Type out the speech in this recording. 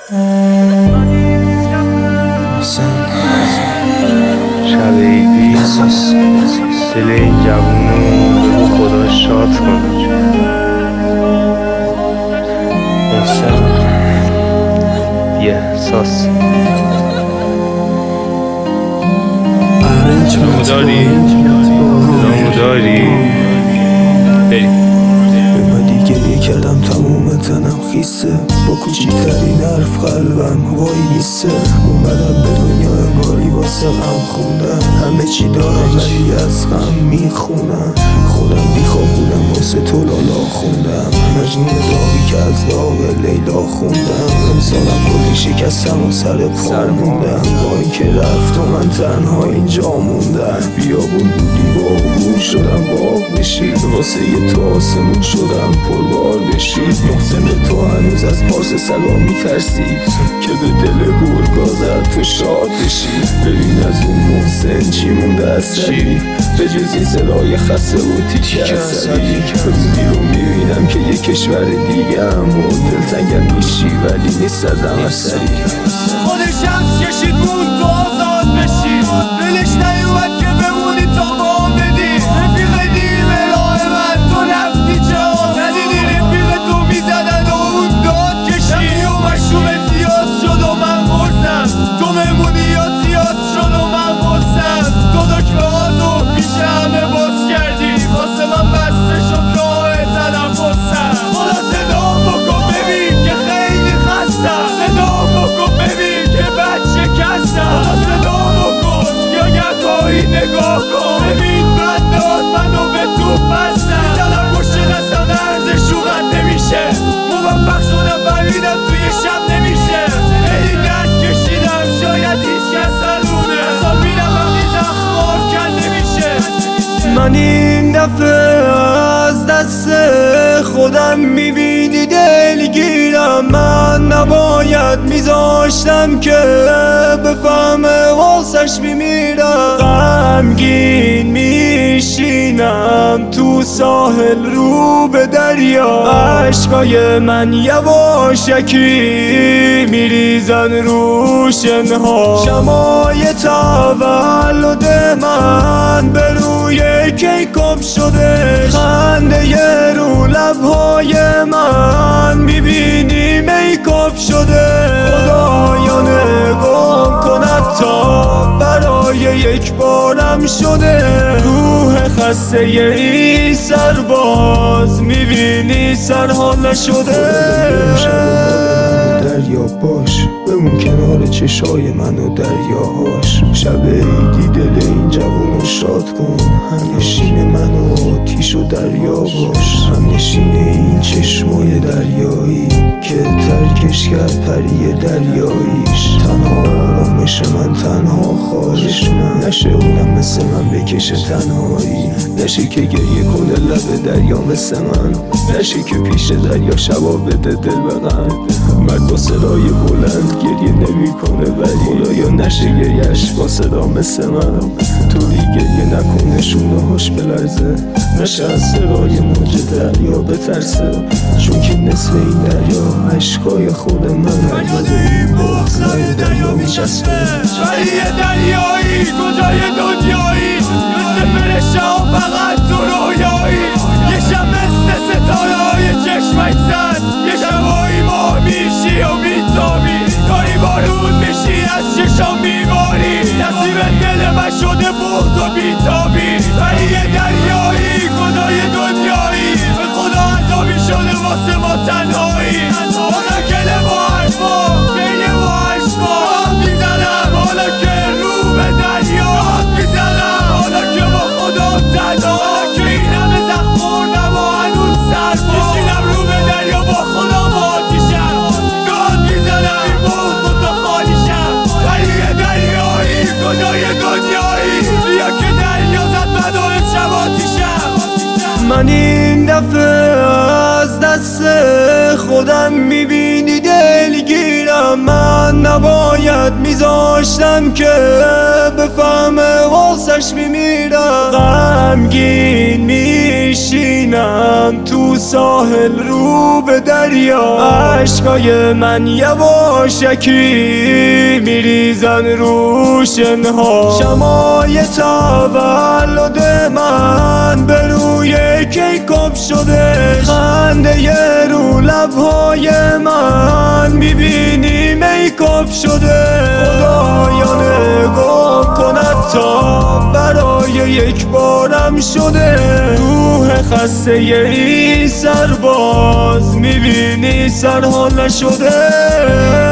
شب عیدی دل این جوونو بگو خدا شاد کن. محسن یه احساس داری بریم. گریه کردم تموم تنم خیسه، با کوچیکترین حرف قلبم وای میسته. اومدم به دنیا انگاری واسه غم خوندم، همه چی دارم ولی از غم میخونم. خودم بیخواب بودم واسه تو لالا خوندم، مجنون داغی که از داغ لیلا خوندم. امسالم کلی شکستم و سر پا موندم، با اینکه رفت و من تنها اینجا موندم. بیابون بودی باغون شدم باغ بشید، واسه یه تو آسمون شدم پربار بشید. محسن تو هنوز از پارس سلام میترسی که به دل گرگا زد تو شاد بشی. ببین از اون محسن چی مونده اثری، به جز این صدای خسته و تیک اثری. روزی رو میبینم که یه کشور دیگه هم و دلتنگم میشی ولی نیست ازم اثری. خودش شمس کشید موند تو آزاد بشی، دلش نیومد که بمونی تا با بدی. رفیق دیم راه من تو رفتی جا ندیدی، رفیق تو میزدن و اون داد کشی. و مشروب زیاد شد و من غرصم، تو مهمونی یا زیاد شد و من غصم. تو دکمه هاتو پیش همه باز کردی، واسه من بسته شد راه تنفسم. خدا صدام بکن ببین که خیلی خستم، صدام بکن ببین که بد شکستم. خدا صدام بکن یا گرپایی نگاه کن، ببین بد داد منو به تو بستم. میزنم پشت دستم ارزش رد نمیشه، موفق شدم فهمیدم توی شب نمیشه. خیلی درد کشیدم شاید هیچ کس سلونه، حساب میرم وقتی زخمار کنده میشه. من این دفعه از دست خودم میبینی دلگیرم، من نباید میذاشتم که بفهمه واسش میمیرم. غمگین میشینم تو ساحل رو به دریا، عشقای من یواشکی میریزن رو شنها. شمای تولد من به روی کیکم شده، خنده ی رو لبهای من میبینی میکاپ شده. خدایا نگاه کند تا برای یک بارم شده، روح خسته ی این سرباز میبینی سرها نشده. دریا باش بمون کنار چشای من و دریاهاش، شب عیدی دل این جوونو شاد کن. همنشین من و آتیش و دریا باش، همنشین این چشمای دریایی که ترکش کرد پری دریاییش. تنها آرامش من تنها خواهش من، نشه اونم مثل من بکشه تنهایی. نشه که گریه کنه لب دریا مثل من، نشه که پیش دریا شبا بده دل به غم. مرد با صدای بلند گریه نمی کنه ولی خدایا نشه گریهش با صدا مثل من. طوری گریه نکنه شونه هاش بلرزه، نشه از صدای موج دریا بترسه، چون که نصف این دریا عشقای خود من. فریاد این بغضای دریا میچسبه، ولی دریایی کجای دنیایی، مثل فرشته ها فقط تو رویایی. یه شب مثل ستاره های چشمک زد، یه شبایی ماه میشی و میتابی، کاری بارون میشی از چشام میباری. نصیب دل من شده بغض و بیتابی، ولی دریایی کجای دنیایی، به خدا عذابی شده واسه ما تنهایی. حالا گله با حرفا گریه با عشقا میزنم، حالا که رو به دریا میزنم، حالا که با خدا تنها، حالا که این همه زخم خوردم و هنوز سرما میشینم رو به دریا با خدا با آتیشم. داد میزنم این بغض و تا خالیشم، ولی دریایی کجای دنیایی، بیا که دریا زد من و امشب آتیشم. من این دفعه از دست خودم میبینی دلگیرم، من نباید میذاشتم که بفهمه واسش میمیرم. غمگین میشینم تو ساحل رو به دریا، عشقای من یواشکی میریزن رو شنها. شمای تولد من به روی کیکاب شده، خنده رو لبهای من میبینی میکاپ شده. خدایا نگاه کند تا برای یک بارم شده، روح خسته این سرباز میبینی سرحال نشده.